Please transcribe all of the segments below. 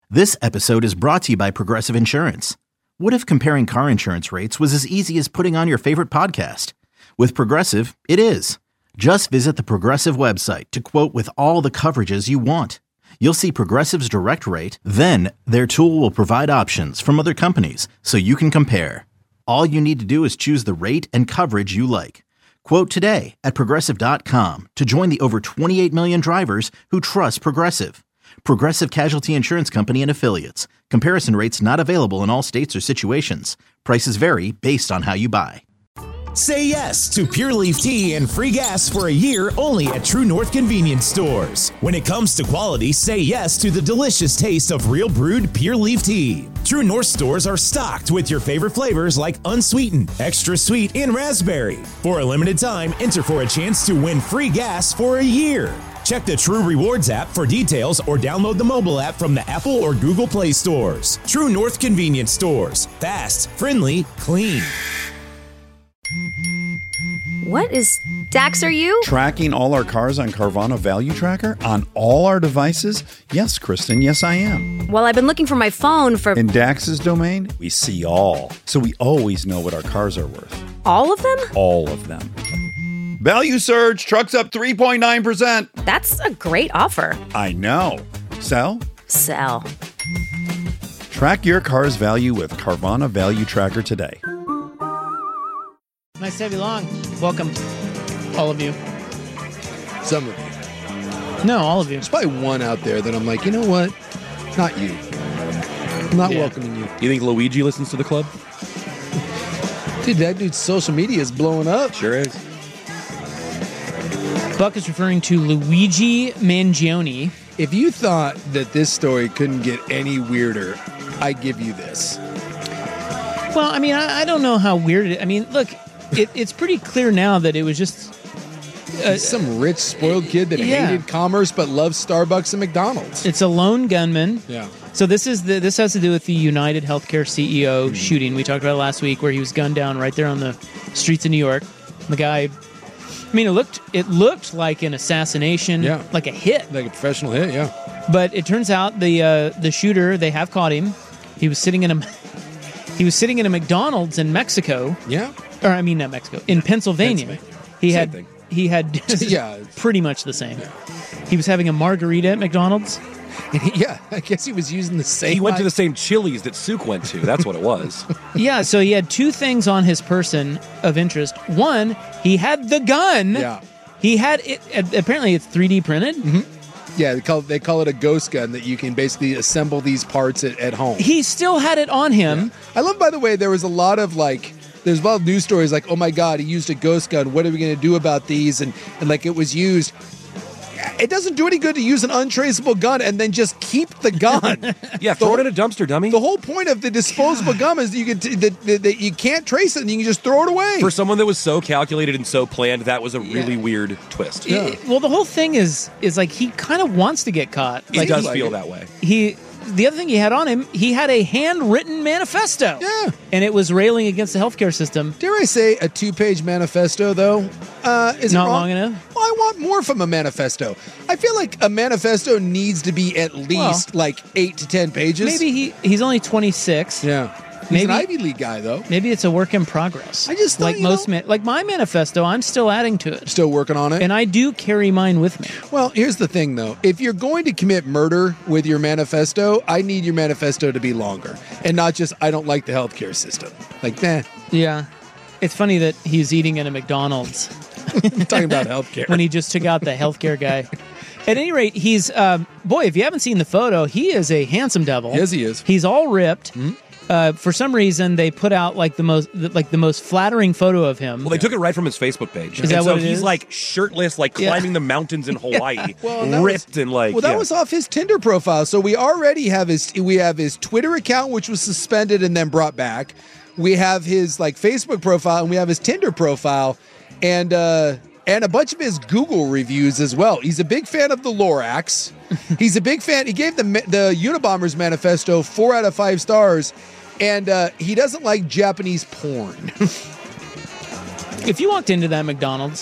This episode is brought to you by Progressive Insurance. What if comparing car insurance rates was as easy as putting on your favorite podcast? With Progressive, it is. Just visit the Progressive website to quote with all the coverages you want. You'll see Progressive's direct rate, then their tool will provide options from other companies so you can compare. All you need to do is choose the rate and coverage you like. Quote today at Progressive.com to join the over 28 million drivers who trust Progressive. Progressive Casualty Insurance Company and Affiliates. Comparison rates not available in all states or situations. Prices vary based on how you buy. Say yes to Pure Leaf Tea and free gas for a year only at True North Convenience Stores. When it comes to quality, say yes to the delicious taste of real brewed Pure Leaf Tea. True North stores are stocked with your favorite flavors like unsweetened, extra sweet, and raspberry. For a limited time, enter for a chance to win free gas for a year. Check the True Rewards app for details or download the mobile app from the Apple or Google Play stores. True North Convenience Stores. Fast, friendly, clean. What is... Dax, are you? Tracking all our cars on Carvana Value Tracker on all our devices? Yes, Kristen, yes I am. Well, I've been looking for my phone for... In Dax's domain, we see all. So we always know what our cars are worth. All of them? All of them. Value surge, trucks up 3.9%. That's a great offer. I know. Sell? Sell. Track your car's value with Carvana Value Tracker today. Nice to have you along. Welcome, all of you. Some of you. No, all of you. There's probably one out there that I'm like, you know what? Not you. I'm not welcoming you. You think Luigi listens to the club? Dude, that dude's social media is blowing up. Sure is. Buck is referring to Luigi Mangione. If you thought that this story couldn't get any weirder, I give you this. Well, I mean, I don't know how weird it is. I mean, look, it's pretty clear now that it was just... some rich, spoiled kid that hated commerce but loves Starbucks and McDonald's. It's a lone gunman. Yeah. So this has to do with the United Healthcare CEO shooting. We talked about it last week where he was gunned down right there on the streets of New York. The guy... I mean, it looked like an assassination, like a hit. Like a professional hit, yeah. But it turns out the shooter, they have caught him. He was sitting in a McDonald's in Mexico. Yeah. Or I mean not Mexico, in Pennsylvania. He had pretty much the same. Yeah. He was having a margarita at McDonald's. Yeah, I guess he was using the same... He went to the same Chili's that Suk went to. That's what it was. Yeah, so he had two things on his person of interest. One, he had the gun. Yeah. He had it... Apparently, it's 3D printed. Mm-hmm. Yeah, they call it a ghost gun that you can basically assemble these parts at home. He still had it on him. Yeah. I love, by the way, there's a lot of news stories like, oh my God, he used a ghost gun. What are we going to do about these? And like it was used... It doesn't do any good to use an untraceable gun and then just keep the gun. Yeah, throw it in a dumpster, dummy. The whole point of the disposable gun is that you can't trace it and you can just throw it away. For someone that was so calculated and so planned, that was a really weird twist. Yeah. Well, the whole thing is like he kind of wants to get caught. It does feel that way. The other thing he had on him, he had a handwritten manifesto. Yeah. And it was railing against the healthcare system. Dare I say a 2-page manifesto, though? Is not it long enough? Well, I want more from a manifesto. I feel like a manifesto needs to be at least 8 to 10 pages. Maybe he's only 26. Yeah. He's an Ivy League guy, though. Maybe it's a work in progress. I just thought, like my manifesto, I'm still adding to it. Still working on it? And I do carry mine with me. Well, here's the thing, though. If you're going to commit murder with your manifesto, I need your manifesto to be longer. And not just, I don't like the healthcare system. Like, nah. Yeah. It's funny that he's eating in a McDonald's. Talking about healthcare. When he just took out the healthcare guy. At any rate, he's, if you haven't seen the photo, he is a handsome devil. Yes, he is. He's all ripped. Mm-hmm. For some reason, they put out the most flattering photo of him. Well, they took it right from his Facebook page. Is that what it he's is? like shirtless, climbing the mountains in Hawaii, ripped and that was off his Tinder profile. So we already have his Twitter account, which was suspended and then brought back. We have his Facebook profile, and we have his Tinder profile, and a bunch of his Google reviews as well. He's a big fan of the Lorax. He's a big fan. He gave the Unabomber's manifesto 4 out of 5 stars. And he doesn't like Japanese porn. If you walked into that McDonald's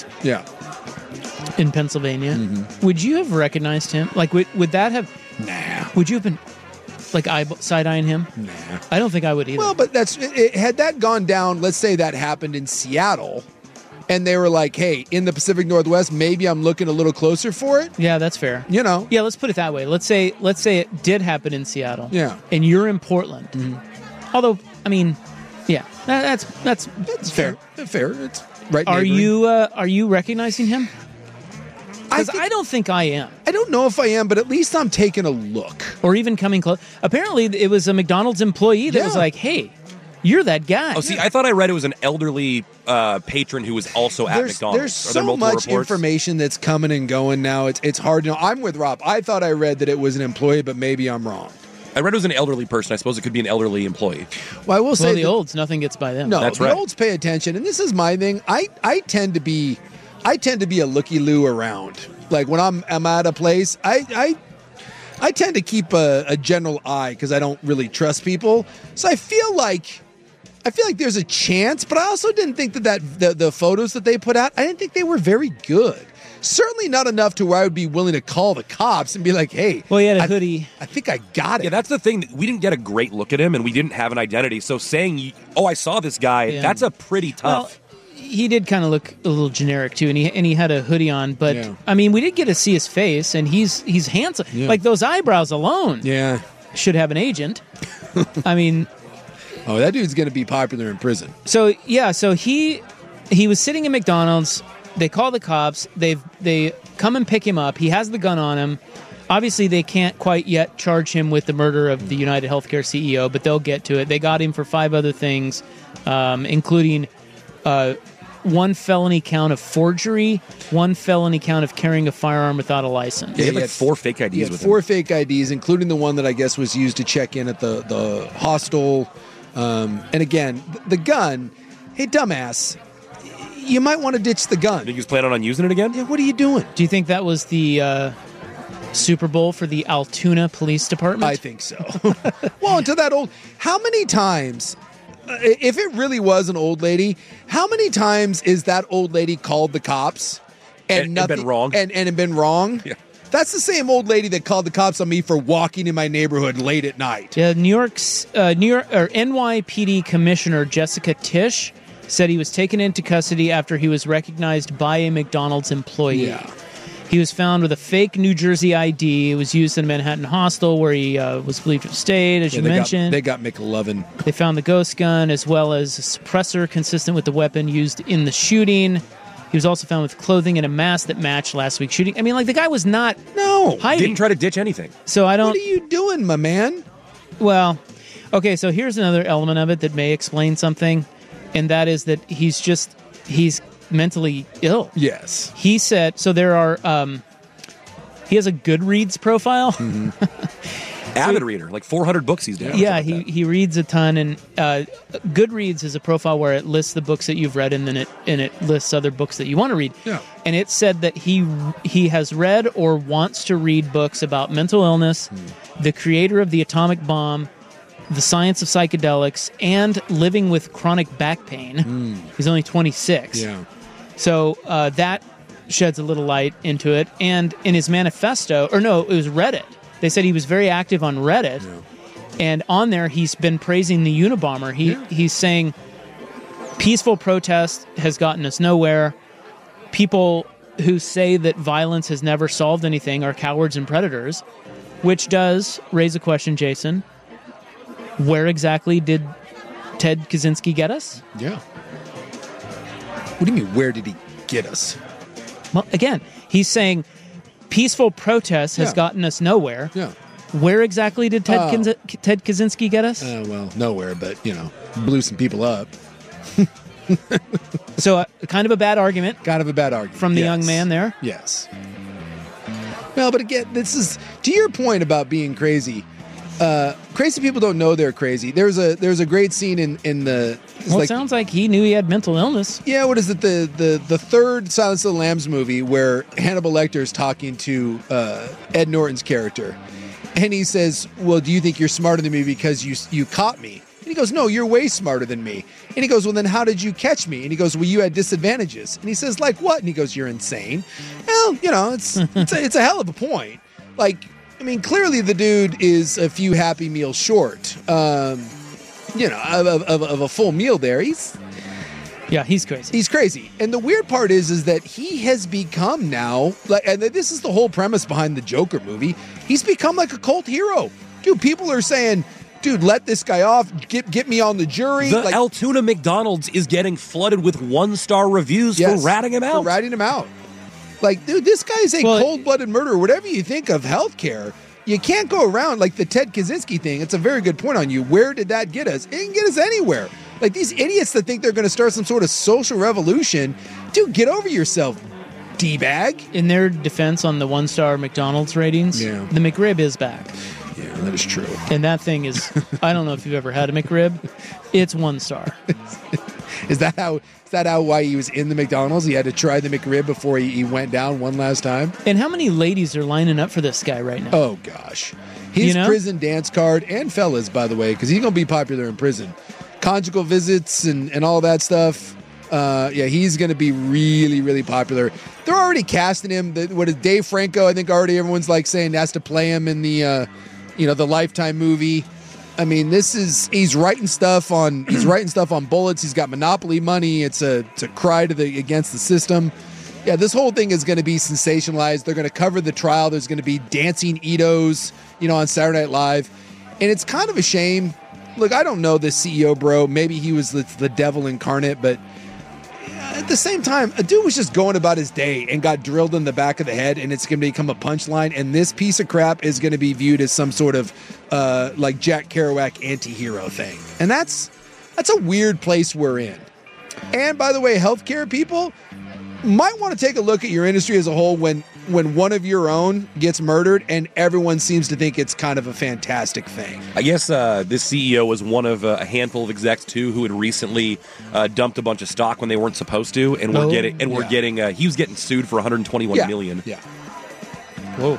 in Pennsylvania, would you have recognized him? Like, would that have... Nah. Would you have been... like side-eyeing him? Nah. I don't think I would either. Well, but had that gone down, let's say that happened in Seattle, and they were like, hey, in the Pacific Northwest, maybe I'm looking a little closer for it. Yeah, that's fair. You know. Yeah, let's put it that way. Let's say it did happen in Seattle. Yeah. And you're in Portland. Although, I mean, yeah, that's fair. Fair. It's right. Are neighboring. are you recognizing him? Because I don't think I am. I don't know if I am, but at least I'm taking a look. Or even coming close. Apparently, it was a McDonald's employee that was like, hey, you're that guy. Oh, see, I thought I read it was an elderly patron who was also at McDonald's. There's so much information that's coming and going now. It's hard to know. I'm with Rob. I thought I read that it was an employee, but maybe I'm wrong. I read it was an elderly person. I suppose it could be an elderly employee. Well, I will say the olds, nothing gets by them. No, that's the right. olds pay attention, and this is my thing. I tend to be a looky-loo around. Like when I'm at a place, I tend to keep a general eye because I don't really trust people. So I feel like there's a chance, but I also didn't think that the photos that they put out, I didn't think they were very good. Certainly not enough to where I would be willing to call the cops and be like, hey. Well, he had a hoodie. I think I got it. Yeah, that's the thing. We didn't get a great look at him, and we didn't have an identity. So saying, I saw this guy, that's a pretty tough. Well, he did kind of look a little generic, too, and he had a hoodie on. But, I mean, we did get to see his face, and he's handsome. Yeah. Like, those eyebrows alone should have an agent. I mean... Oh, that dude's going to be popular in prison. So he was sitting in McDonald's. They call the cops. They come and pick him up. He has the gun on him. Obviously, they can't quite yet charge him with the murder of the United Healthcare CEO, but they'll get to it. They got him for 5 other things, including 1 felony count of forgery, 1 felony count of carrying a firearm without a license. Yeah, he had like 4 fake IDs with him. 4 fake IDs, including the one that I guess was used to check in at the hostel. And again, the gun, hey, dumbass, you might want to ditch the gun. You think he was planning on using it again? Yeah, what are you doing? Do you think that was the Super Bowl for the Altoona Police Department? I think so. Well, and to that old, how many times, if it really was an old lady, how many times is that old lady called the cops and nothing, been wrong? And been wrong? Yeah. That's the same old lady that called the cops on me for walking in my neighborhood late at night. Yeah, New York NYPD Commissioner Jessica Tisch said he was taken into custody after he was recognized by a McDonald's employee. Yeah. He was found with a fake New Jersey ID. It was used in a Manhattan hostel where he was believed to have stayed, as you mentioned. They got McLovin. They found the ghost gun as well as a suppressor consistent with the weapon used in the shooting. He was also found with clothing and a mask that matched last week's shooting. I mean, like, the guy was not hiding. Didn't try to ditch anything. So I don't... What are you doing, my man? Well, okay, so here's another element of it that may explain something, and that is that he's mentally ill. Yes. He said, so there are, he has a Goodreads profile. Mm-hmm. Avid reader, like 400 books he's down. Yeah, he reads a ton, and Goodreads is a profile where it lists the books that you've read, and then it lists other books that you want to read. Yeah. And it said that he has read or wants to read books about mental illness, the creator of the atomic bomb, the science of psychedelics, and living with chronic back pain. He's only 26. Yeah. So that sheds a little light into it. And in his manifesto, or no, it was Reddit. They said he was very active on Reddit. Yeah. And on there, he's been praising the Unabomber. He's saying peaceful protest has gotten us nowhere. People who say that violence has never solved anything are cowards and predators, which does raise a question, Jason. Where exactly did Ted Kaczynski get us? Yeah. What do you mean, where did he get us? Well, again, he's saying peaceful protest has gotten us nowhere. Yeah. Where exactly did Ted Kaczynski get us? Well, nowhere, but, blew some people up. So, kind of a bad argument. Kind of a bad argument. From the young man there? Yes. Well, but again, this is, to your point about being crazy, crazy people don't know they're crazy. There's a great scene in the... Well, it sounds like he knew he had mental illness. Yeah, what is it? The third Silence of the Lambs movie where Hannibal Lecter is talking to Ed Norton's character. And he says, well, do you think you're smarter than me because you caught me? And he goes, no, you're way smarter than me. And he goes, well, then how did you catch me? And he goes, well, you had disadvantages. And he says, like what? And he goes, you're insane. Well, it's a hell of a point. Like, I mean, clearly the dude is a few Happy Meals short, of a full meal there. He's crazy. He's crazy. And the weird part is that he has become now, and this is the whole premise behind the Joker movie, he's become like a cult hero. Dude, people are saying, dude, let this guy off, get me on the jury. The Altoona McDonald's is getting flooded with 1-star reviews for ratting him out. Like, dude, this guy's a cold-blooded murderer. Whatever you think of healthcare, you can't go around like the Ted Kaczynski thing. It's a very good point on you. Where did that get us? It didn't get us anywhere. Like, these idiots that think they're going to start some sort of social revolution, dude, get over yourself, D-bag. In their defense on the 1-star McDonald's ratings, the McRib is back. Yeah, that is true. And that thing is, I don't know if you've ever had a McRib. It's 1 star. Is that why he was in the McDonald's? He had to try the McRib before he went down one last time? And how many ladies are lining up for this guy right now? Oh, gosh. His prison dance card, and fellas, by the way, because he's going to be popular in prison. Conjugal visits and all that stuff. He's going to be really, really popular. They're already casting him. What is Dave Franco? I think already everyone's like saying has to play him in the Lifetime movie. I mean, he's writing stuff on bullets. He's got Monopoly money. It's a cry against the system. Yeah, this whole thing is going to be sensationalized. They're going to cover the trial. There's going to be dancing Itos, on Saturday Night Live, and it's kind of a shame. Look, I don't know this CEO, bro. Maybe he was the devil incarnate, but at the same time, a dude was just going about his day and got drilled in the back of the head, and it's going to become a punchline, and this piece of crap is going to be viewed as some sort of like Jack Kerouac anti-hero thing. And that's a weird place we're in. And by the way, healthcare people might want to take a look at your industry as a whole when one of your own gets murdered and everyone seems to think it's kind of a fantastic thing. I guess this CEO was one of a handful of execs too who had recently dumped a bunch of stock when they weren't supposed to, and he was getting sued for $121 million. Yeah. Whoa.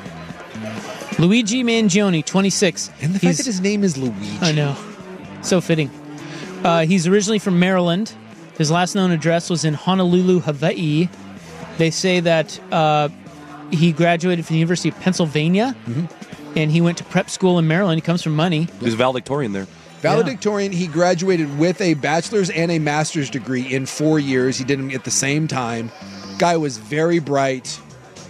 Luigi Mangione, 26. And the fact that his name is Luigi. I know. So fitting. He's originally from Maryland. His last known address was in Honolulu, Hawaii. They say that he graduated from the University of Pennsylvania, and he went to prep school in Maryland. He comes from money. He was valedictorian there. Valedictorian, he graduated with a bachelor's and a master's degree in 4 years. He did them at the same time. Guy was very bright.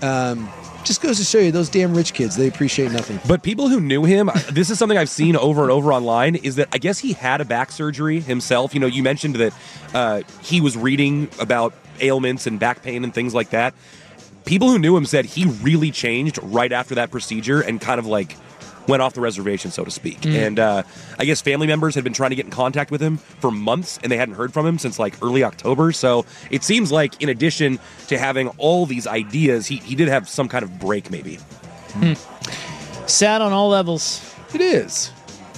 Just goes to show you, those damn rich kids, they appreciate nothing. But people who knew him, this is something I've seen over and over online, is that I guess he had a back surgery himself. You mentioned that he was reading about ailments and back pain and things like that. People who knew him said he really changed right after that procedure and kind of like went off the reservation, so to speak. And I guess family members had been trying to get in contact with him for months, and they hadn't heard from him since like early October. So it seems like in addition to having all these ideas, he did have some kind of break maybe. Sad on all levels. It is.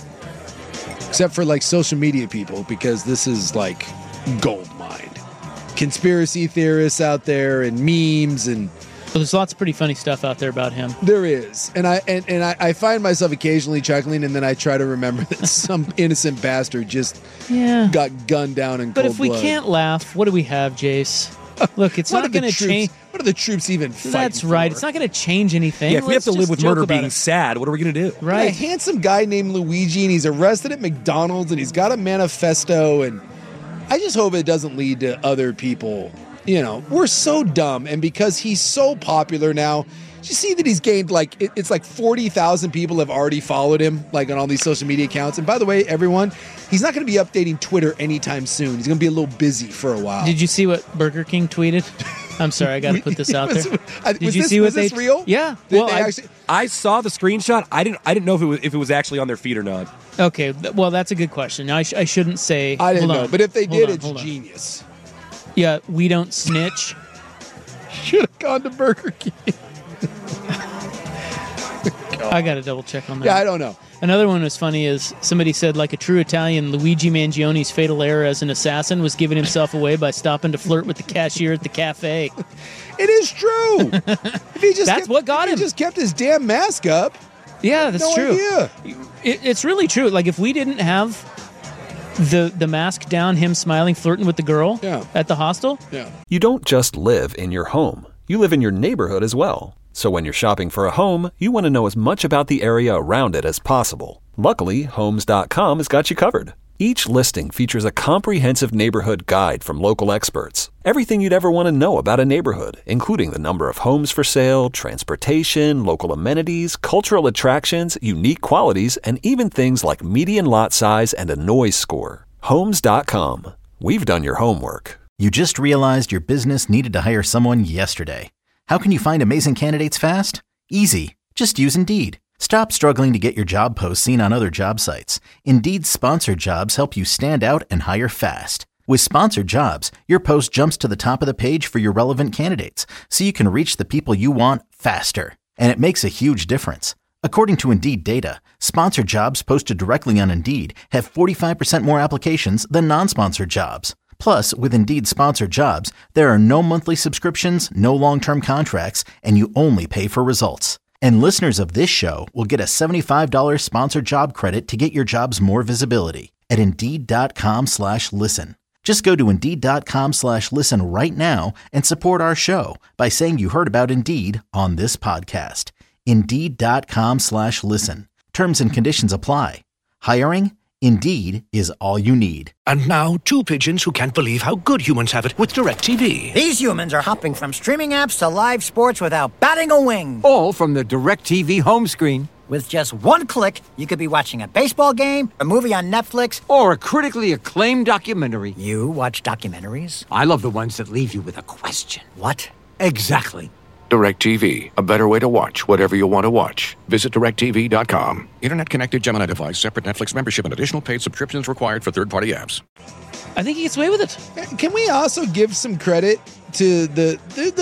Except for like social media people, because this is like gold mined. Conspiracy theorists out there and memes and... Well, there's lots of pretty funny stuff out there about him. There is. And I find myself occasionally chuckling, and then I try to remember that some innocent bastard just got gunned down in cold blood. But if we can't laugh, what do we have, Jace? Look, it's not going to change. What are the troops even fighting That's right. for? It's not going to change anything. Yeah, if we have to live with murder being sad, what are we going to do? Right. A handsome guy named Luigi, and he's arrested at McDonald's, and he's got a manifesto, and I just hope it doesn't lead to other people. We're so dumb, and because he's so popular now, you see that he's gained it's like 40,000 people have already followed him, like on all these social media accounts. And by the way, everyone, he's not going to be updating Twitter anytime soon. He's going to be a little busy for a while. Did you see what Burger King tweeted? I'm sorry, I got to put this out there. Did you see what this real? Yeah. I saw the screenshot. I didn't know if it was actually on their feed or not. Okay, well, that's a good question. I shouldn't say. I didn't know, but if they did, it's genius. Yeah, we don't snitch. Should have gone to Burger King. I got to double check on that. Yeah, I don't know. Another one was funny is somebody said, like a true Italian, Luigi Mangione's fatal error as an assassin was giving himself away by stopping to flirt with the cashier at the cafe. It is true. What got him. He just kept his damn mask up. Yeah, that's true. Idea. It's really true. Like if we didn't have the mask down, him smiling, flirting with the girl at the hostel. Yeah. You don't just live in your home. You live in your neighborhood as well. So when you're shopping for a home, you want to know as much about the area around it as possible. Luckily, Homes.com has got you covered. Each listing features a comprehensive neighborhood guide from local experts. Everything you'd ever want to know about a neighborhood, including the number of homes for sale, transportation, local amenities, cultural attractions, unique qualities, and even things like median lot size and a noise score. Homes.com. We've done your homework. You just realized your business needed to hire someone yesterday. How can you find amazing candidates fast? Easy. Just use Indeed. Stop struggling to get your job posts seen on other job sites. Indeed's sponsored jobs help you stand out and hire fast. With sponsored jobs, your post jumps to the top of the page for your relevant candidates, so you can reach the people you want faster. And it makes a huge difference. According to Indeed data, sponsored jobs posted directly on Indeed have 45% more applications than non-sponsored jobs. Plus, with Indeed sponsored jobs, there are no monthly subscriptions, no long-term contracts, and you only pay for results. And listeners of this show will get a $75 sponsored job credit to get your jobs more visibility at Indeed.com/listen. Just go to Indeed.com/listen right now and support our show by saying you heard about Indeed on this podcast. Indeed.com/listen. Terms and conditions apply. Hiring? Indeed is all you need. And now, two pigeons who can't believe how good humans have it with DirecTV. These humans are hopping from streaming apps to live sports without batting a wing. All from the DirecTV home screen. With just one click, you could be watching a baseball game, a movie on Netflix, or a critically acclaimed documentary. You watch documentaries? I love the ones that leave you with a question. What? Exactly. DirecTV, a better way to watch whatever you want to watch. Visit DirecTV.com. Internet-connected Gemini device, separate Netflix membership, and additional paid subscriptions required for third-party apps. I think he gets away with it. Can we also give some credit to the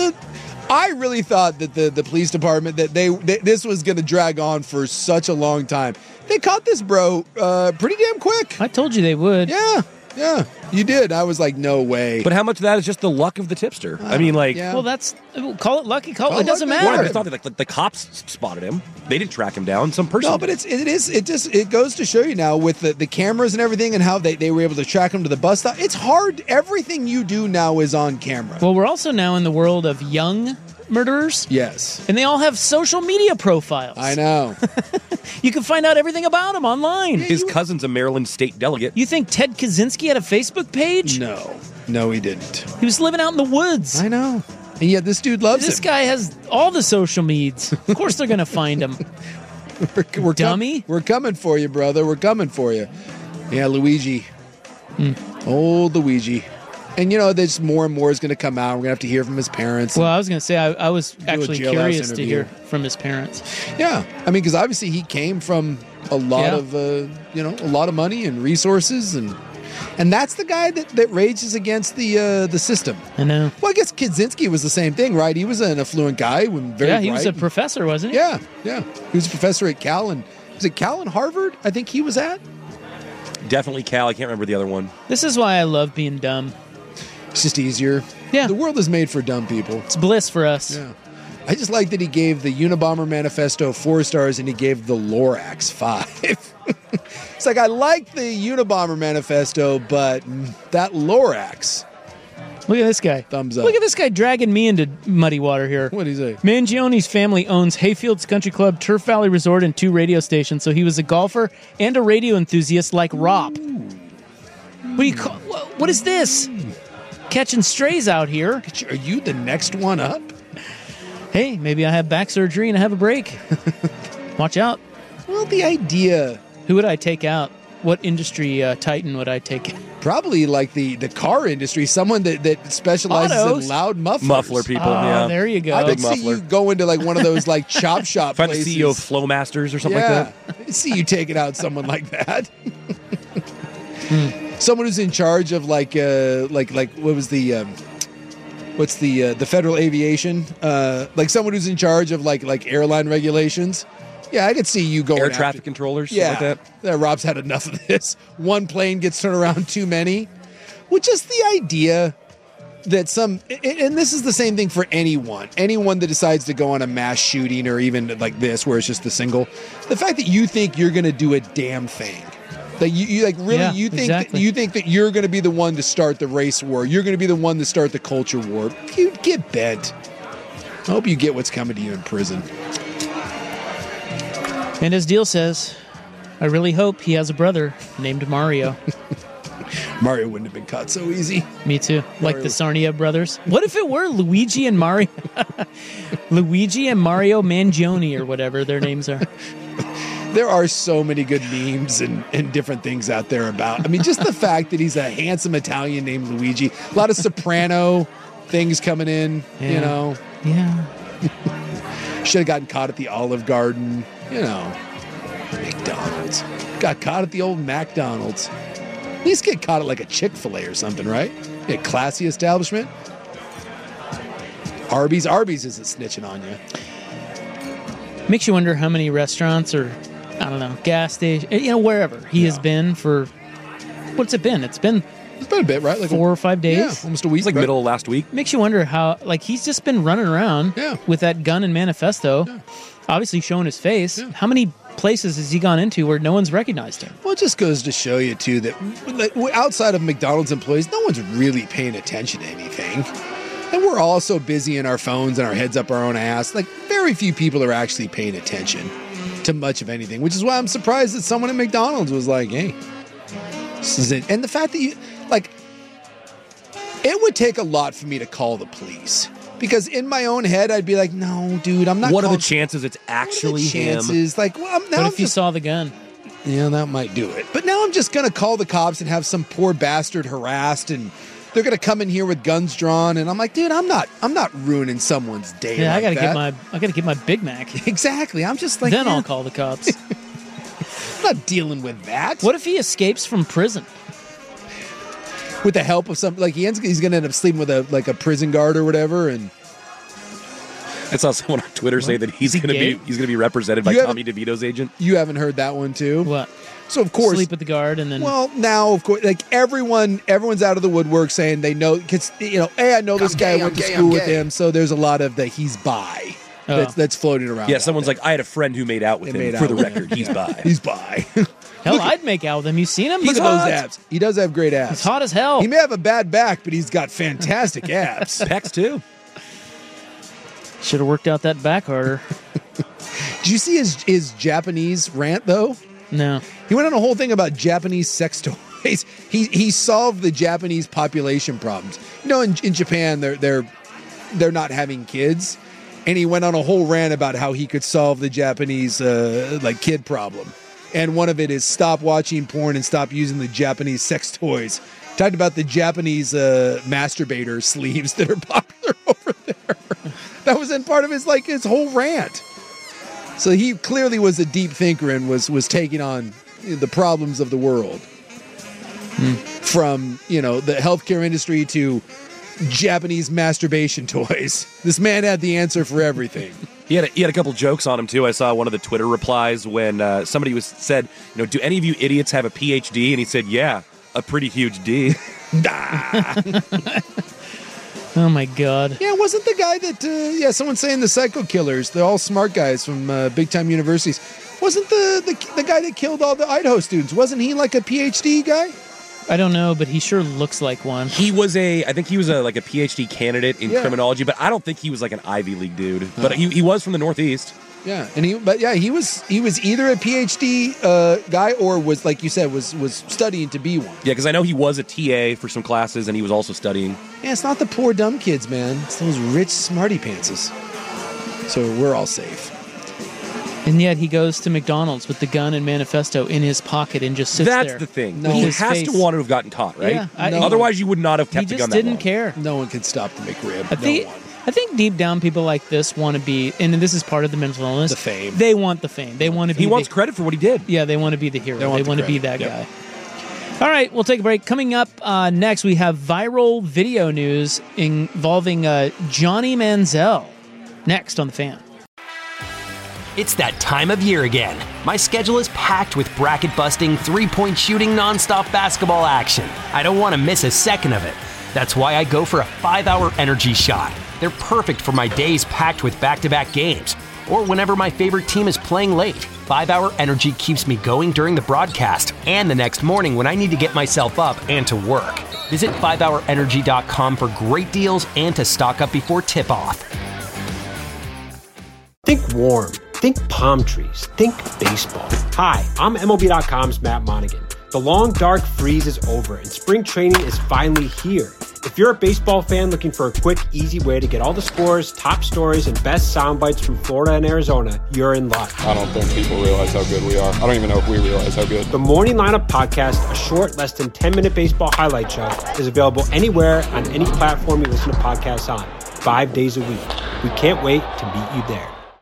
I really thought that the police department, that this was going to drag on for such a long time. They caught this bro pretty damn quick. I told you they would. Yeah, you did. I was like, no way. But how much of that is just the luck of the tipster? I mean, like, well, call it lucky. It doesn't matter. Well, I thought that the cops spotted him. They didn't track him down. Some person. No, but it goes to show you now with the cameras and everything and how they were able to track him to the bus stop. It's hard. Everything you do now is on camera. Well, we're also now in the world of young murderers. Yes. And they all have social media profiles. I know. You can find out everything about him online. His cousin's a Maryland state delegate. You think Ted Kaczynski had a Facebook page? No, he didn't. He was living out in the woods. I know. And yet this dude loves This him. guy has all the social medias. Of course they're going to find him. We're dummy. We're coming for you, brother. We're coming for you. Yeah, Luigi. Old Luigi. And, there's more and more is going to come out. We're going to have to hear from his parents. Well, I was going to say, I was actually jailhouse curious to interview. hear from his parents. Yeah. I mean, because obviously he came from a lot of, a lot of money and resources. And that's the guy that rages against the system. I know. Well, I guess Kaczynski was the same thing, right? He was an affluent guy. He was a professor, wasn't he? Yeah. He was a professor at Cal. And was it Cal and Harvard? I think he was at. Definitely Cal. I can't remember the other one. This is why I love being dumb. It's just easier. Yeah. The world is made for dumb people. It's bliss for us. Yeah. I just like that he gave the Unabomber Manifesto 4 stars and he gave the Lorax 5. It's like, I like the Unabomber Manifesto, but that Lorax. Look at this guy. Thumbs up. Look at this guy dragging me into muddy water here. What did he say? Mangione's family owns Hayfields Country Club, Turf Valley Resort, and 2 radio stations, so he was a golfer and a radio enthusiast like Rob. What is this? Catching strays out here. Are you the next one up? Hey, maybe I have back surgery and I have a break. Watch out. Well, the idea. Who would I take out? What industry titan would I take out? Probably like the car industry, someone that specializes Autos. in loud mufflers. Muffler people, yeah. There you go. I could see you go into like one of those like chop shop Find the places. CEO of Flowmasters or something like that. I see you taking out someone like that. Someone who's in charge of like what was the what's the federal aviation? Like someone who's in charge of like airline regulations. Yeah, I could see you going Air traffic controllers, Yeah, something like that. Rob's had enough of this. One plane gets turned around too many. Well, just the idea that and this is the same thing for anyone that decides to go on a mass shooting or even like this, where it's just the single. The fact that you think you're going to do a damn thing. That you like really Yeah, you think exactly. that you think that you're going to be the one to start the race war. You're going to be the one to start the culture war. You get bent. I hope you get what's coming to you in prison. And as Deal says, I really hope he has a brother named Mario. Mario wouldn't have been caught so easy. Me too. Like the Sarnia brothers. What if it were Luigi and Mario? Luigi and Mario Mangione or whatever their names are. There are so many good memes and different things out there about. I mean, just the fact that he's a handsome Italian named Luigi. A lot of soprano things coming in, you know. Yeah. Should have gotten caught at the Olive Garden, you know. McDonald's. Got caught at the old McDonald's. At least get caught at like a Chick-fil-A or something, right? A classy establishment. Arby's isn't snitching on you. Makes you wonder how many restaurants or, I don't know, gas station, you know, wherever he has been for, what's it been? It's been a bit, right? Like 4 or 5 days? Yeah, almost a week. It's like middle of last week. Makes you wonder how, like, he's just been running around with that gun and manifesto, obviously showing his face. How many places has he gone into where no one's recognized him? Well, it just goes to show you, too, that outside of McDonald's employees, no one's really paying attention to anything. And we're all so busy in our phones and our heads up our own ass. Like, very few people are actually paying attention to much of anything, which is why I'm surprised that someone at McDonald's was like, hey, this is it. And the fact that you, like, it would take a lot for me to call the police. Because in my own head, I'd be like, no, dude, I'm not. What are the chances it's actually him? Like, well, what if you saw the gun? Yeah, that might do it. But now I'm just going to call the cops and have some poor bastard harassed, and they're going to come in here with guns drawn, and I'm like, dude, I'm not ruining someone's day. Yeah, like I gotta get my Big Mac. Exactly. I'm just like, then I'll call the cops. I'm not dealing with that. What if he escapes from prison? With the help of some, like he's going to end up sleeping with a prison guard or whatever, and I saw someone on Twitter say that he's going to be represented by Tommy DeVito's agent. You haven't heard that one too? What? So of course, sleep with the guard, and then now of course, like everyone's out of the woodwork saying they know, because hey, I know this guy went to school with him, so there's a lot of that he's bi that's floating around. Yeah, someone's like, I had a friend who made out with him. For the record, he's bi. He's bi. Hell, I'd make out with him. You seen him? Look at those abs. He does have great abs. He's hot as hell. He may have a bad back, but he's got fantastic abs. Pecs too. Should have worked out that back harder. Did you see his Japanese rant though? No. He went on a whole thing about Japanese sex toys. He solved the Japanese population problems. You know, in Japan they're not having kids, and he went on a whole rant about how he could solve the Japanese kid problem. And one of it is stop watching porn and stop using the Japanese sex toys. Talked about the Japanese masturbator sleeves that are popular over there. That was in part of his whole rant. So he clearly was a deep thinker and was taking on the problems of the world. From, the healthcare industry to Japanese masturbation toys. This man had the answer for everything. He had a couple jokes on him, too. I saw one of the Twitter replies when somebody said, do any of you idiots have a PhD? And he said, yeah, a pretty huge D. Oh, my God. Yeah, wasn't the guy that, someone's saying the psycho killers, they're all smart guys from big-time universities. Wasn't the guy that killed all the Idaho students, wasn't he like a PhD guy? I don't know, but he sure looks like one. I think he was a PhD candidate in criminology, but I don't think he was like an Ivy League dude. But he was from the Northeast. Yeah, and he was either a PhD guy or was, like you said, was studying to be one. Yeah, because I know he was a TA for some classes, and he was also studying. Yeah, it's not the poor dumb kids, man. It's those rich smarty pantses. So we're all safe. And yet he goes to McDonald's with the gun and manifesto in his pocket and just sits there. That's the thing. No, he has to want to have gotten caught, right? Yeah, otherwise, you would not have kept the gun that long. He just didn't care. No one can stop the McRib. I think deep down people like this want to be, and this is part of the mental illness. The fame. They want the fame. They want to be. He wants credit for what he did. Yeah, they want to be the hero. They want to be that guy. All right, we'll take a break. Coming up next, we have viral video news involving Johnny Manziel. Next on The Fan. It's that time of year again. My schedule is packed with bracket-busting, three-point shooting, nonstop basketball action. I don't want to miss a second of it. That's why I go for a 5-hour energy shot. They're perfect for my days packed with back-to-back games, or whenever my favorite team is playing late. 5-hour energy keeps me going during the broadcast and the next morning when I need to get myself up and to work. Visit 5hourenergy.com for great deals and to stock up before tip-off. Think warm. Think palm trees. Think baseball. Hi, I'm MLB.com's Matt Monaghan. The long, dark freeze is over, and spring training is finally here. If you're a baseball fan looking for a quick, easy way to get all the scores, top stories, and best sound bites from Florida and Arizona, you're in luck. I don't think people realize how good we are. I don't even know if we realize how good. The Morning Lineup Podcast, a short, less than 10-minute baseball highlight show, is available anywhere on any platform you listen to podcasts on, 5 days a week. We can't wait to meet you there.